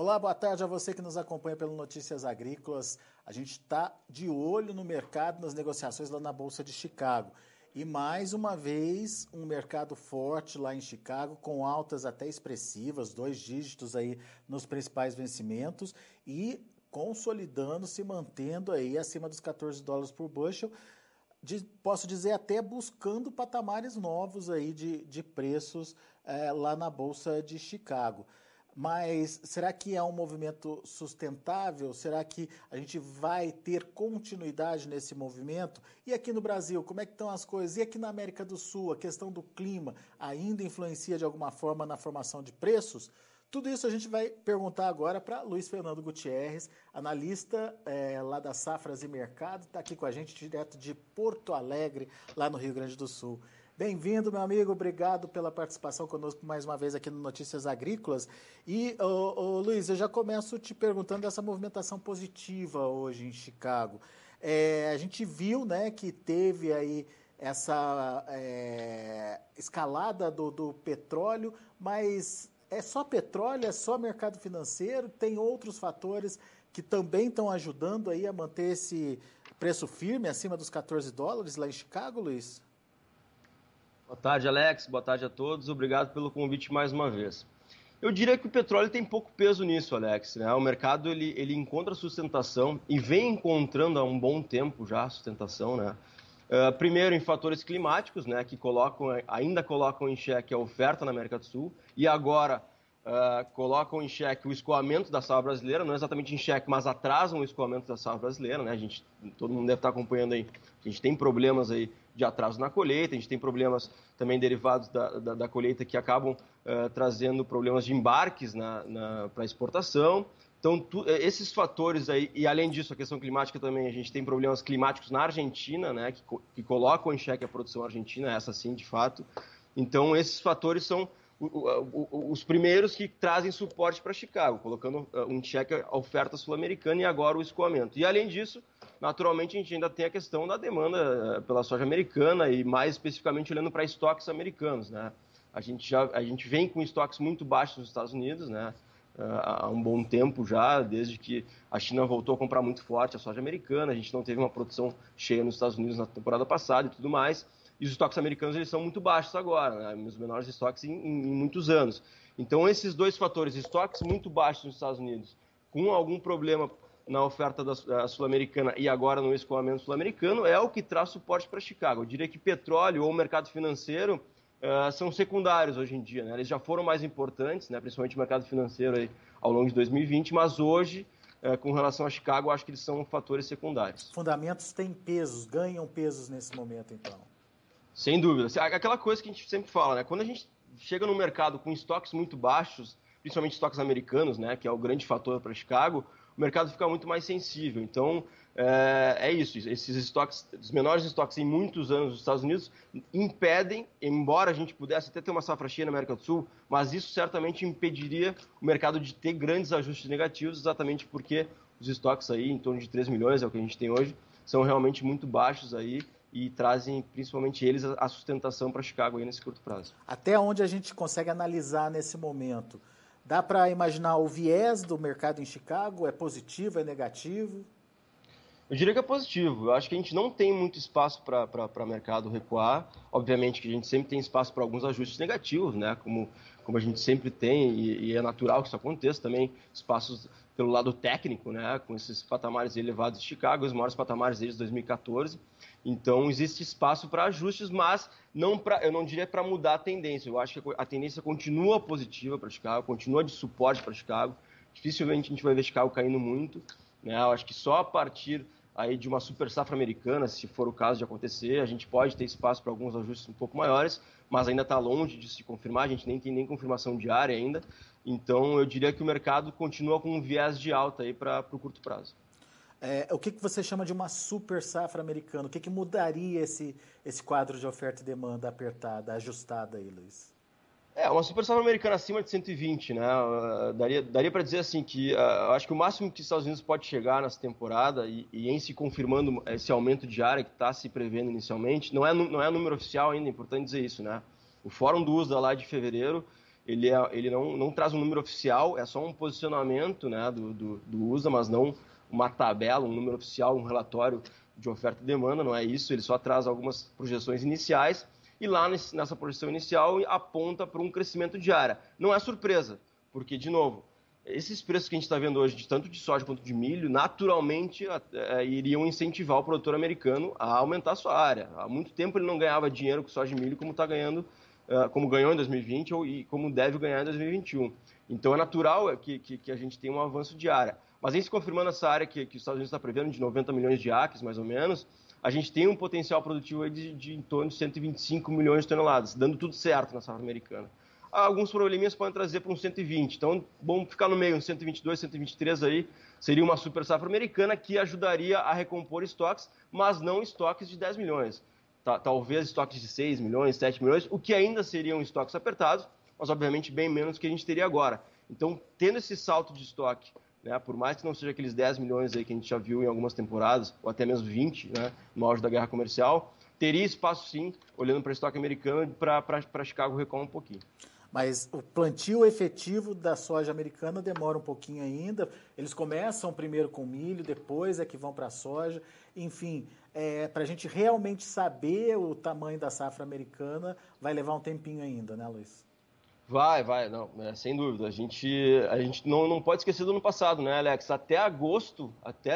Olá, boa tarde a você que nos acompanha pelo Notícias Agrícolas. A gente está de olho no mercado, nas negociações lá na Bolsa de Chicago. E mais uma vez, um mercado forte lá em Chicago, com altas até expressivas, 2 dígitos aí nos principais vencimentos e consolidando, se mantendo aí acima dos $14 por bushel. Posso dizer até buscando patamares novos aí de preços lá na Bolsa de Chicago. Mas será que é um movimento sustentável? Será que a gente vai ter continuidade nesse movimento? E aqui no Brasil, como é que estão as coisas? E aqui na América do Sul, a questão do clima ainda influencia de alguma forma na formação de preços? Tudo isso a gente vai perguntar agora para Luiz Fernando Gutierrez, analista lá da Safras e Mercado, está aqui com a gente direto de Porto Alegre, lá no Rio Grande do Sul. Bem-vindo, meu amigo, obrigado pela participação conosco mais uma vez aqui no Notícias Agrícolas. E, Luiz, eu já começo te perguntando dessa movimentação positiva hoje em Chicago. A gente viu, né, que teve aí essa escalada do petróleo, mas é só petróleo, é só mercado financeiro, tem outros fatores que também estão ajudando aí a manter esse preço firme acima dos $14 lá em Chicago, Luiz? Boa tarde, Alex. Boa tarde a todos. Obrigado pelo convite mais uma vez. Eu diria que o petróleo tem pouco peso nisso, Alex, né? O mercado ele encontra sustentação e vem encontrando há um bom tempo já sustentação, né? Primeiro em fatores climáticos, né, que ainda colocam em xeque a oferta na América do Sul e agora colocam em xeque o escoamento da safra brasileira, não exatamente em xeque, mas atrasam o escoamento da safra brasileira, né? Todo mundo deve estar acompanhando aí. A gente tem problemas aí de atraso na colheita, a gente tem problemas também derivados da colheita que acabam trazendo problemas de embarques para exportação. Então, esses fatores aí, e além disso, a questão climática também, a gente tem problemas climáticos na Argentina, né, que colocam em xeque a produção argentina, essa sim, de fato. Então, esses fatores são os primeiros que trazem suporte para Chicago, colocando em xeque a oferta sul-americana e agora o escoamento. E, além disso, naturalmente, a gente ainda tem a questão da demanda pela soja americana e, mais especificamente, olhando para estoques americanos, né? A gente vem com estoques muito baixos nos Estados Unidos, né? Há um bom tempo já, desde que a China voltou a comprar muito forte a soja americana, a gente não teve uma produção cheia nos Estados Unidos na temporada passada e tudo mais, e os estoques americanos eles são muito baixos agora, né? Os menores estoques em muitos anos. Então esses dois fatores, estoques muito baixos nos Estados Unidos, com algum problema na oferta da sul-americana e agora no escoamento sul-americano, é o que traz suporte para Chicago. Eu diria que petróleo ou mercado financeiro são secundários hoje em dia, né? Eles já foram mais importantes, né? Principalmente o mercado financeiro aí, ao longo de 2020, mas hoje, com relação a Chicago, eu acho que eles são fatores secundários. Fundamentos têm pesos, ganham pesos nesse momento, então. Sem dúvida. Aquela coisa que a gente sempre fala, né? Quando a gente chega no mercado com estoques muito baixos, principalmente estoques americanos, né? Que é o grande fator para Chicago, o mercado fica muito mais sensível. Então, é isso. Esses estoques, os menores estoques em muitos anos nos Estados Unidos impedem, embora a gente pudesse até ter uma safra cheia na América do Sul, mas isso certamente impediria o mercado de ter grandes ajustes negativos, exatamente porque os estoques aí, em torno de 3 milhões, é o que a gente tem hoje, são realmente muito baixos aí e trazem, principalmente eles, a sustentação para Chicago aí nesse curto prazo. Até onde a gente consegue analisar nesse momento? Dá para imaginar o viés do mercado em Chicago? É positivo, é negativo? Eu diria que é positivo. Eu acho que a gente não tem muito espaço para o mercado recuar. Obviamente que a gente sempre tem espaço para alguns ajustes negativos, né? Como a gente sempre tem, e é natural que isso aconteça também, espaços pelo lado técnico, né? Com esses patamares elevados de Chicago, os maiores patamares desde 2014. Então, existe espaço para ajustes, mas eu não diria para mudar a tendência. Eu acho que a tendência continua positiva para Chicago, continua de suporte para Chicago. Dificilmente a gente vai ver Chicago caindo muito, né? Eu acho que só a partir aí de uma super safra americana, se for o caso de acontecer, a gente pode ter espaço para alguns ajustes um pouco maiores, mas ainda está longe de se confirmar, a gente nem tem nem confirmação diária ainda. Então, eu diria que o mercado continua com um viés de alta aí para o curto prazo. O que você chama de uma super safra americana? O que mudaria esse quadro de oferta e demanda apertada, ajustada aí, Luiz? Uma super safra americana acima de 120, né? Daria para dizer assim que acho que o máximo que os Estados Unidos pode chegar nessa temporada e em se confirmando esse aumento de área que está se prevendo inicialmente, não é número oficial ainda, é importante dizer isso, né? O Fórum do USDA lá de fevereiro, ele não traz um número oficial, é só um posicionamento, né, do USA, mas não uma tabela, um número oficial, um relatório de oferta e demanda, não é isso, ele só traz algumas projeções iniciais e lá nessa projeção inicial aponta para um crescimento de área. Não é surpresa, porque, de novo, esses preços que a gente está vendo hoje, tanto de soja quanto de milho, naturalmente iriam incentivar o produtor americano a aumentar a sua área. Há muito tempo ele não ganhava dinheiro com soja e milho como está ganhando, como ganhou em 2020 e como deve ganhar em 2021. Então é natural que a gente tenha um avanço de área. Mas em se confirmando essa área que os Estados Unidos está prevendo, de 90 milhões de acres, mais ou menos, a gente tem um potencial produtivo aí de em torno de 125 milhões de toneladas, dando tudo certo na safra americana. Alguns probleminhas podem trazer para uns 120, então vamos ficar no meio, uns 122, 123 aí, seria uma super safra americana que ajudaria a recompor estoques, mas não estoques de 10 milhões. Talvez estoques de 6 milhões, 7 milhões, o que ainda seriam estoques apertados, mas obviamente bem menos do que a gente teria agora. Então, tendo esse salto de estoque, né, por mais que não seja aqueles 10 milhões aí que a gente já viu em algumas temporadas, ou até mesmo 20, né, no auge da guerra comercial, teria espaço sim, olhando para o estoque americano, para Chicago recuar um pouquinho. Mas o plantio efetivo da soja americana demora um pouquinho ainda. Eles começam primeiro com milho, depois é que vão para a soja. Enfim, para a gente realmente saber o tamanho da safra americana, vai levar um tempinho ainda, né, Luiz? Vai, não, sem dúvida. A gente não pode esquecer do ano passado, né, Alex? Até agosto, até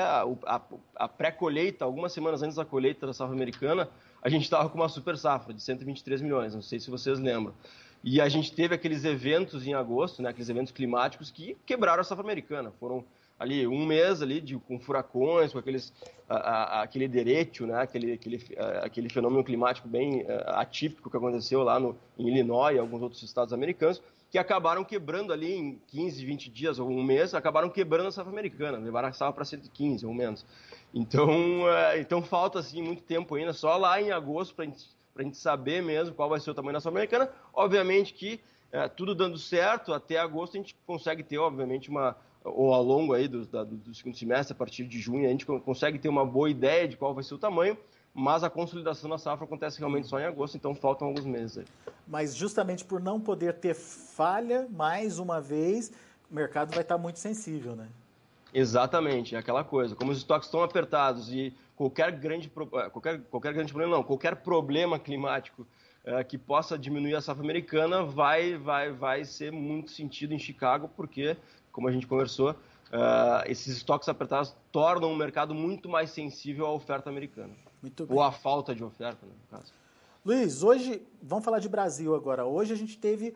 a pré-colheita, algumas semanas antes da colheita da safra americana, a gente estava com uma super safra de 123 milhões, não sei se vocês lembram. E a gente teve aqueles eventos em agosto, né, aqueles eventos climáticos que quebraram a safra americana. Foram ali um mês ali com furacões, com aquele derecho, né, aquele fenômeno climático bem atípico que aconteceu lá em Illinois e alguns outros estados americanos, que acabaram quebrando ali em 15, 20 dias ou um mês, acabaram quebrando a safra americana, levaram a safra para 115 ou menos. Então falta assim muito tempo ainda, só lá em agosto para a gente saber mesmo qual vai ser o tamanho da safra americana. Obviamente que tudo dando certo, até agosto a gente consegue ter, obviamente, ou ao longo aí do segundo semestre, a partir de junho, a gente consegue ter uma boa ideia de qual vai ser o tamanho, mas a consolidação da safra acontece realmente só em agosto, então faltam alguns meses aí. Mas justamente por não poder ter falha, mais uma vez, o mercado vai estar muito sensível, né? Exatamente, é aquela coisa. Como os estoques estão apertados e qualquer grande problema, não, qualquer problema climático que possa diminuir a safra americana vai ser muito sentido em Chicago, porque, como a gente conversou, esses estoques apertados tornam o mercado muito mais sensível à oferta americana. Muito bem. Ou à falta de oferta, né, no caso. Luiz, hoje, vamos falar de Brasil agora. Hoje a gente teve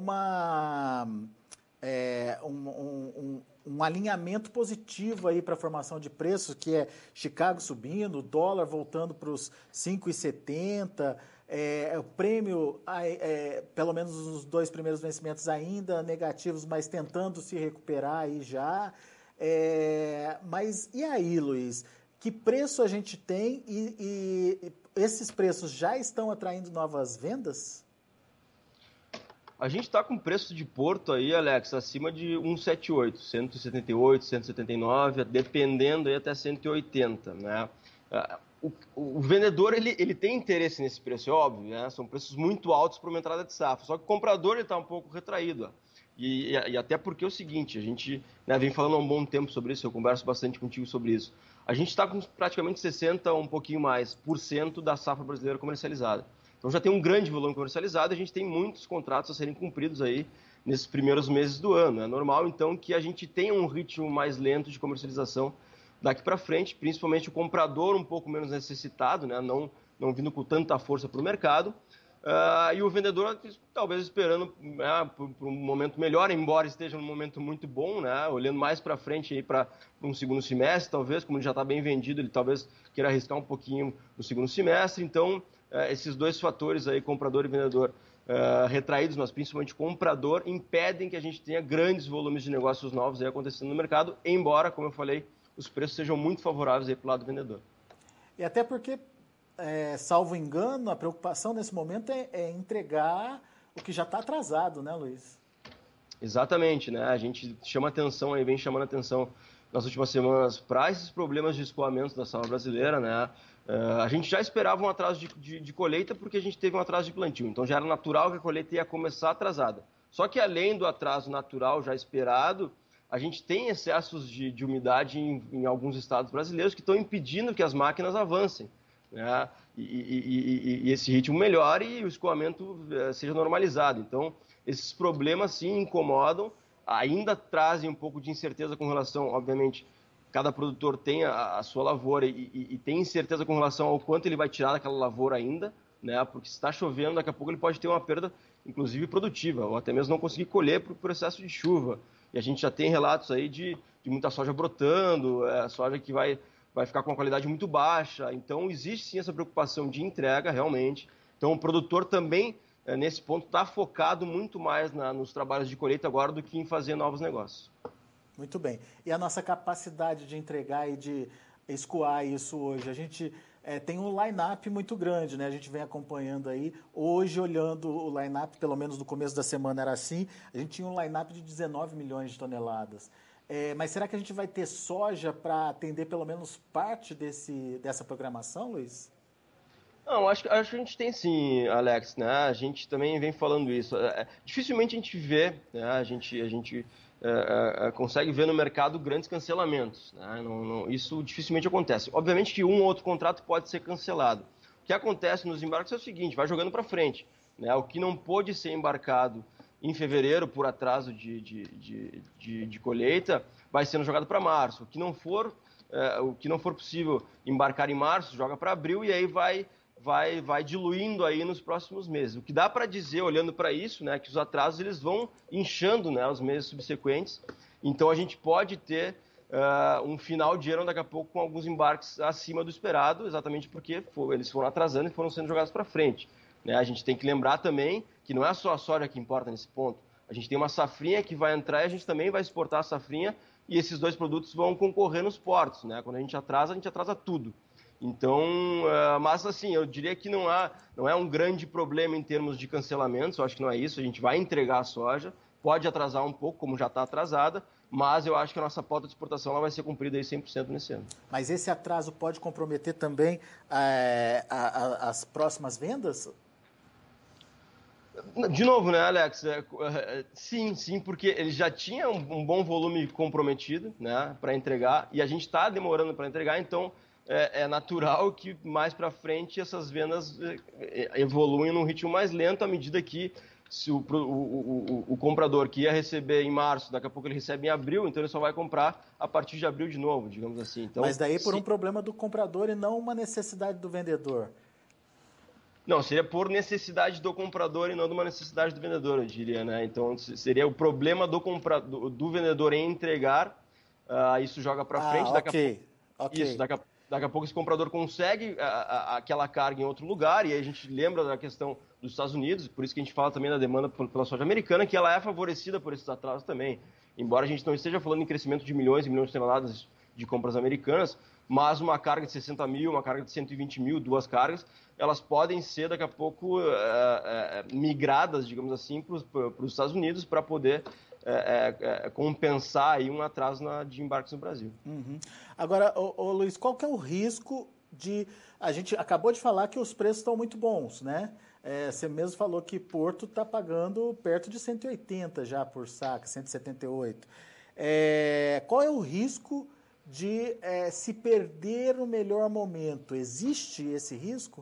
um alinhamento positivo aí para a formação de preços, que é Chicago subindo, o dólar voltando para os 5,70, o prêmio, pelo menos os 2 primeiros vencimentos ainda negativos, mas tentando se recuperar aí já. Mas e aí, Luiz? Que preço a gente tem e esses preços já estão atraindo novas vendas? A gente está com preço de porto aí, Alex, acima de 178, 178, 179, dependendo aí até 180, né? O vendedor, ele tem interesse nesse preço, é óbvio, né? São preços muito altos para uma entrada de safra, só que o comprador está um pouco retraído, ó. E até porque é o seguinte, a gente, né, vem falando há um bom tempo sobre isso, eu converso bastante contigo sobre isso. A gente está com praticamente 60% ou um pouquinho mais da safra brasileira comercializada. Então já tem um grande volume comercializado e a gente tem muitos contratos a serem cumpridos aí nesses primeiros meses do ano. É normal, então, que a gente tenha um ritmo mais lento de comercialização daqui para frente, principalmente o comprador um pouco menos necessitado, né, não vindo com tanta força para o mercado, e o vendedor talvez esperando por um momento melhor, embora esteja num momento muito bom, né, olhando mais para frente para um segundo semestre, talvez, como ele já está bem vendido, ele talvez queira arriscar um pouquinho no segundo semestre. Então, esses dois fatores aí, comprador e vendedor, retraídos, mas principalmente comprador, impedem que a gente tenha grandes volumes de negócios novos aí acontecendo no mercado, embora, como eu falei, os preços sejam muito favoráveis aí para o lado do vendedor. E até porque, salvo engano, a preocupação nesse momento é entregar o que já está atrasado, né, Luiz? Exatamente, né? A gente chama atenção aí, vem chamando atenção nas últimas semanas para esses problemas de escoamento da safra brasileira, né? A gente já esperava um atraso de colheita porque a gente teve um atraso de plantio, então já era natural que a colheita ia começar atrasada. Só que além do atraso natural já esperado, a gente tem excessos de umidade em alguns estados brasileiros que estão impedindo que as máquinas avancem, né? E esse ritmo melhore e o escoamento seja normalizado. Então, esses problemas sim incomodam, ainda trazem um pouco de incerteza com relação, obviamente, cada produtor tem a sua lavoura e tem incerteza com relação ao quanto ele vai tirar daquela lavoura ainda, né? Porque se está chovendo, daqui a pouco ele pode ter uma perda, inclusive produtiva, ou até mesmo não conseguir colher por excesso de chuva. E a gente já tem relatos aí de muita soja brotando, soja que vai ficar com uma qualidade muito baixa. Então, existe sim essa preocupação de entrega, realmente. Então, o produtor também, nesse ponto, está focado muito mais nos trabalhos de colheita agora do que em fazer novos negócios. Muito bem. E a nossa capacidade de entregar e de escoar isso hoje? A gente tem um line-up muito grande, né? A gente vem acompanhando aí. Hoje, olhando o line-up, pelo menos no começo da semana era assim, a gente tinha um line-up de 19 milhões de toneladas. Mas será que a gente vai ter soja para atender pelo menos parte dessa programação, Luiz? Não, acho que a gente tem sim, Alex, né? A gente também vem falando isso. Dificilmente a gente vê, né? A gente consegue ver no mercado grandes cancelamentos, né? Isso dificilmente acontece. Obviamente que um ou outro contrato pode ser cancelado. O que acontece nos embarques é o seguinte, vai jogando para frente, né? O que não pôde ser embarcado em fevereiro por atraso de colheita vai sendo jogado para março. O que não for possível embarcar em março, joga para abril e aí vai diluindo aí nos próximos meses. O que dá para dizer, olhando para isso, né, que os atrasos eles vão inchando, né, os meses subsequentes. Então a gente pode ter um final de ano daqui a pouco com alguns embarques acima do esperado, exatamente porque eles foram atrasando e foram sendo jogados para frente. Né? A gente tem que lembrar também que não é só a soja que importa nesse ponto. A gente tem uma safrinha que vai entrar e a gente também vai exportar a safrinha e esses dois produtos vão concorrer nos portos. Né? Quando a gente atrasa tudo. Então, mas assim, eu diria que não é um grande problema em termos de cancelamentos, eu acho que não é isso, a gente vai entregar a soja, pode atrasar um pouco, como já está atrasada, mas eu acho que a nossa pauta de exportação ela vai ser cumprida aí 100% nesse ano. Mas esse atraso pode comprometer também as próximas vendas? De novo, né, Alex? Sim, porque ele já tinha um bom volume comprometido, né, para entregar, e a gente está demorando para entregar, então é natural que mais para frente essas vendas evoluem num ritmo mais lento à medida que se o comprador que ia receber em março, daqui a pouco ele recebe em abril, então ele só vai comprar a partir de abril de novo, digamos assim. Então, mas daí por um problema do comprador e não uma necessidade do vendedor. Não, seria por necessidade do comprador e não de uma necessidade do vendedor, eu diria, né? Então seria o problema do vendedor em entregar, isso joga para frente. Ok. Isso, daqui a pouco esse comprador consegue aquela carga em outro lugar, e aí a gente lembra da questão dos Estados Unidos, por isso que a gente fala também da demanda pela soja americana, que ela é favorecida por esses atrasos também. Embora a gente não esteja falando em crescimento de milhões e milhões de toneladas de compras americanas, mas uma carga de 60 mil, uma carga de 120 mil, duas cargas, elas podem ser daqui a pouco migradas, digamos assim, para os Estados Unidos para poder compensar aí um atraso de embarques no Brasil. Uhum. Agora, Luiz, qual que é o risco de... A gente acabou de falar que os preços estão muito bons, né? Você mesmo falou que Porto está pagando perto de 180 já por saca, 178. Qual é o risco de se perder o melhor momento? Existe esse risco?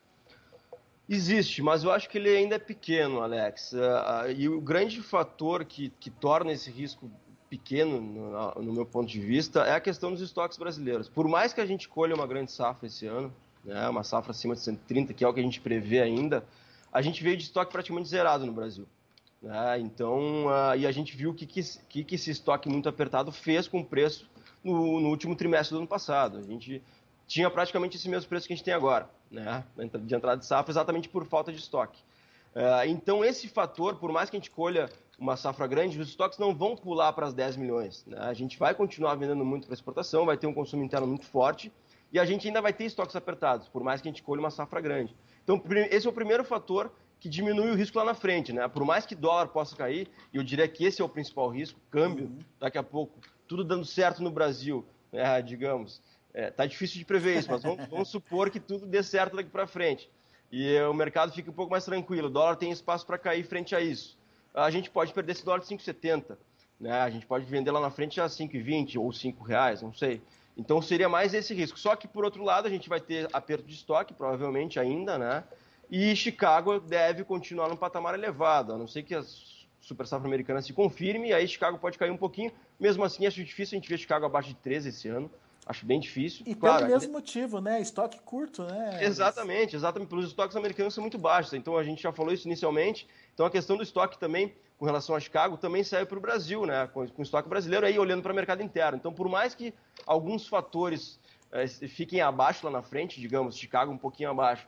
Existe, mas eu acho que ele ainda é pequeno, Alex. E o grande fator que torna esse risco pequeno, no meu ponto de vista, é a questão dos estoques brasileiros. Por mais que a gente colha uma grande safra esse ano, né, uma safra acima de 130, que é o que a gente prevê ainda, a gente veio de estoque praticamente zerado no Brasil. Né? Então, e a gente viu o que esse estoque muito apertado fez com o preço no último trimestre do ano passado. A gente tinha praticamente esse mesmo preço que a gente tem agora, né, de entrada de safra, exatamente por falta de estoque. Então, esse fator, por mais que a gente colha uma safra grande, os estoques não vão pular para as 10 milhões. Né? A gente vai continuar vendendo muito para exportação, vai ter um consumo interno muito forte e a gente ainda vai ter estoques apertados, por mais que a gente colha uma safra grande. Então, esse é o primeiro fator que diminui o risco lá na frente. Né? Por mais que dólar possa cair, e eu diria que esse é o principal risco, câmbio, daqui a pouco, tudo dando certo no Brasil, né, digamos. Tá difícil de prever isso, mas vamos supor que tudo dê certo daqui para frente. E o mercado fica um pouco mais tranquilo. O dólar tem espaço para cair frente a isso. a gente pode perder esse dólar de 5,70. Né? A gente pode vender lá na frente a 5,20 ou R$5, não sei. Então seria mais esse risco. Só que, por outro lado, a gente vai ter aperto de estoque, provavelmente ainda, né? E Chicago deve continuar num patamar elevado, a não ser que a super safra americana se confirme, e aí Chicago pode cair um pouquinho. Mesmo assim, acho difícil a gente ver Chicago abaixo de 13 esse ano. Acho bem difícil. E claro, pelo mesmo motivo, né? Estoque curto, né? Exatamente. Pelos estoques americanos são muito baixos. Então a gente já falou isso inicialmente. Então a questão do estoque também, com relação a Chicago, também serve para o Brasil, né? Com o estoque brasileiro aí olhando para o mercado interno. Então, por mais que alguns fatores fiquem abaixo lá na frente, digamos, Chicago um pouquinho abaixo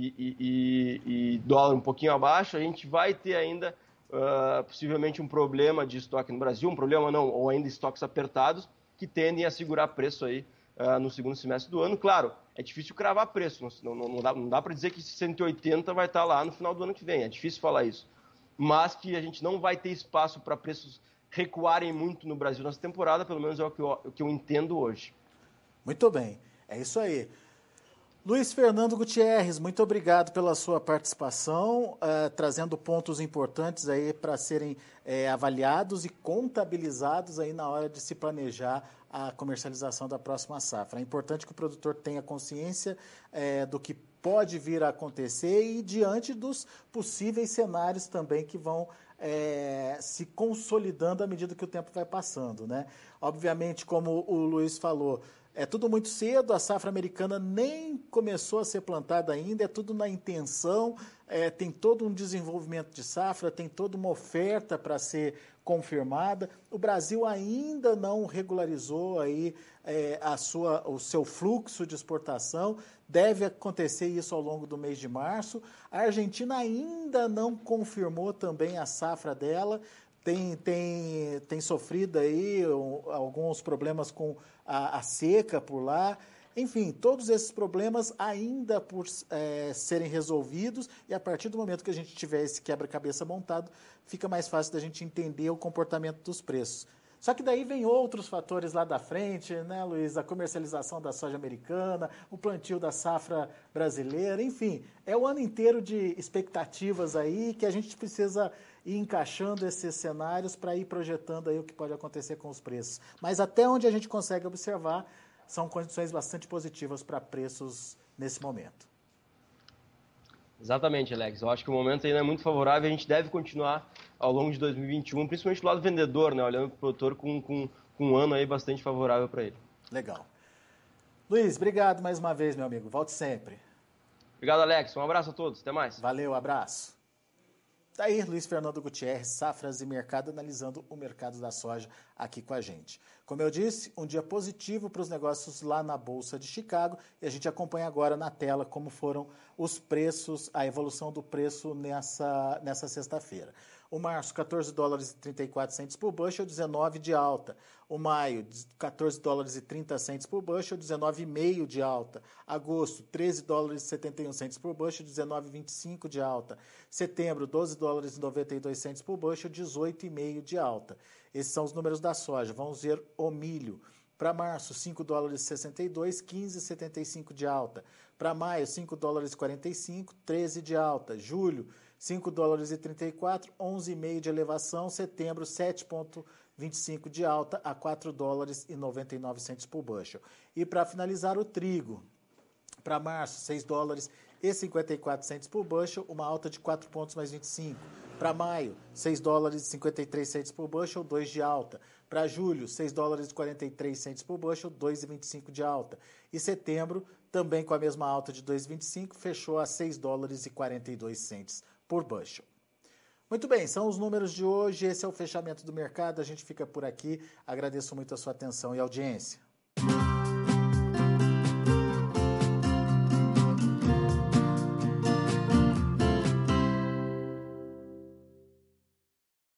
e dólar um pouquinho abaixo, a gente vai ter ainda possivelmente um problema de estoque no Brasil, um problema não, ou ainda estoques apertados, que tendem a segurar preço aí no segundo semestre do ano. Claro, é difícil cravar preço, não dá para dizer que 180 vai estar lá no final do ano que vem, é difícil falar isso. Mas que a gente não vai ter espaço para preços recuarem muito no Brasil nessa temporada, pelo menos é o que eu entendo hoje. Muito bem, é isso aí. Luiz Fernando Gutierrez, muito obrigado pela sua participação, trazendo pontos importantes aí para serem avaliados e contabilizados aí na hora de se planejar a comercialização da próxima safra. É importante que o produtor tenha consciência do que pode vir a acontecer e diante dos possíveis cenários também que vão se consolidando à medida que o tempo vai passando, né? Obviamente, como o Luiz falou, é tudo muito cedo, a safra americana nem começou a ser plantada ainda, é tudo na intenção, tem todo um desenvolvimento de safra, tem toda uma oferta para ser confirmada. O Brasil ainda não regularizou aí, o seu fluxo de exportação, deve acontecer isso ao longo do mês de março. A Argentina ainda não confirmou também a safra dela, tem sofrido aí alguns problemas com a seca por lá. Enfim, todos esses problemas ainda por serem resolvidos, e a partir do momento que a gente tiver esse quebra-cabeça montado, fica mais fácil da gente entender o comportamento dos preços. Só que daí vem outros fatores lá da frente, né, Luiz? A comercialização da soja americana, o plantio da safra brasileira, enfim, é o ano inteiro de expectativas aí que a gente precisa ir encaixando esses cenários para ir projetando aí o que pode acontecer com os preços. Mas até onde a gente consegue observar, são condições bastante positivas para preços nesse momento. Exatamente, Alex. Eu acho que o momento ainda é muito favorável e a gente deve continuar ao longo de 2021, principalmente do lado vendedor, né? Olhando para o produtor com um ano aí bastante favorável para ele. Legal. Luiz, obrigado mais uma vez, meu amigo. Volte sempre. Obrigado, Alex. Um abraço a todos. Até mais. Valeu, abraço. Tá aí, Luiz Fernando Gutierrez, Safras e Mercado, analisando o mercado da soja aqui com a gente. Como eu disse, um dia positivo para os negócios lá na Bolsa de Chicago, e a gente acompanha agora na tela como foram os preços, a evolução do preço nessa sexta-feira. O março, 14 dólares e 34 centes por bushel, 19 de alta. O maio, 14 dólares e 30 centes por bushel, 19,5 de alta. Agosto, 13 dólares e 71 centes por bushel, 19,25 de alta. Setembro, 12 dólares e 92 centes por bushel, 18,5 de alta. Esses são os números da soja. Vamos ver o milho. Para março, 5 dólares e 62, 15,75 de alta. Para maio, 5 dólares e 45, 13 de alta. Julho, 5 dólares e 34, 11,5 de elevação. Setembro, 7,25 de alta a 4 dólares e 99 centes por bushel. E para finalizar, o trigo. Para março, 6 dólares e 54 centes por bushel, uma alta de 4 pontos mais 25. Para maio, 6 dólares e 53 centes por bushel, 2 de alta. Para julho, 6 dólares e 43 centes por bushel, 2,25 de alta. E setembro, também com a mesma alta de 2,25, fechou a 6 dólares e 42 centes por bushel. Muito bem, são os números de hoje, esse é o fechamento do mercado, a gente fica por aqui. Agradeço muito a sua atenção e audiência.